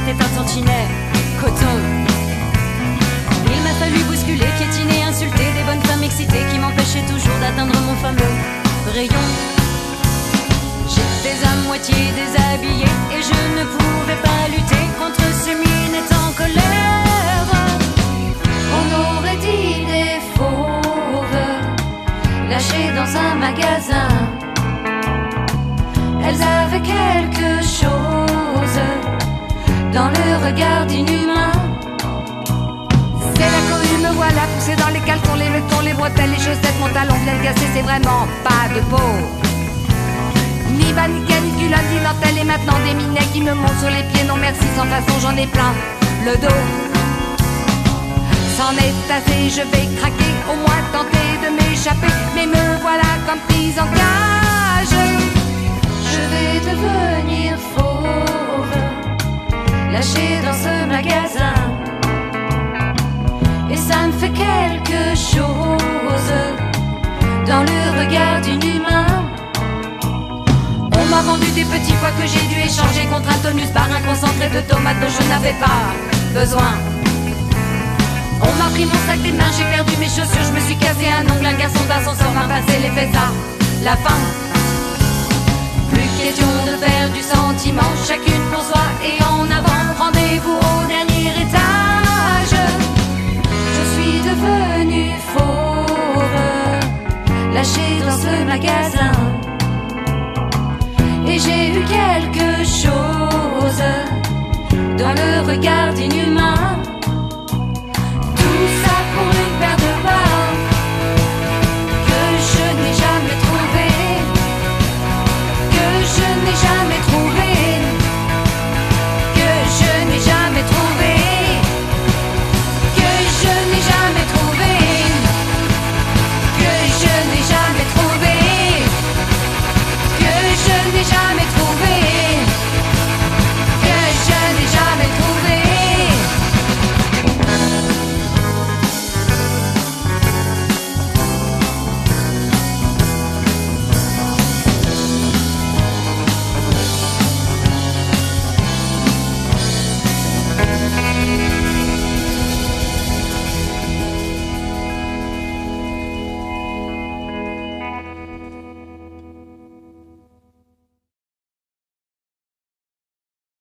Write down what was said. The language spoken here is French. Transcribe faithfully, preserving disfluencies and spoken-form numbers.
était un tantinet coton. Il m'a fallu bousculer, piétiner, insulter des bonnes femmes excitées qui m'empêchaient toujours d'atteindre mon fameux rayon. J'étais à moitié déshabillée et je ne pouvais pas lutter contre ces minettes en colère. On aurait dit des fauves lâchés dans un magasin. Elles avaient quelque chose dans le regard d'inhumain. C'est la cohue, me voilà poussé dans les caleçons, les vetons, les bretelles, les chaussettes, mon talon vient de casser, c'est vraiment pas de peau. Ni bas, ni canne, ni culotte, ni dentelle, et maintenant des minets qui me montent sur les pieds. Non merci, sans façon, j'en ai plein le dos. C'en est assez, je vais craquer, au moins tenter de m'échapper. Mais me voilà comme prise en cage. Je vais devenir fauve, lâchée dans ce magasin. Et ça me fait quelque chose dans le regard d'inhumain. On m'a vendu des petits pois que j'ai dû échanger contre un tonus bar, un concentré de tomates dont je n'avais pas besoin. On m'a pris mon sac des mains, j'ai perdu mes chaussures, je me suis cassé un ongle, un garçon d'ascenseur m'a passé les fesses à la fin. Plus question de faire du sentiment, chacune pour soi et en avant. Rendez-vous au dernier étage. Je suis devenue fauve, lâchée dans ce magasin. Et j'ai eu quelque chose dans le regard d'inhumain.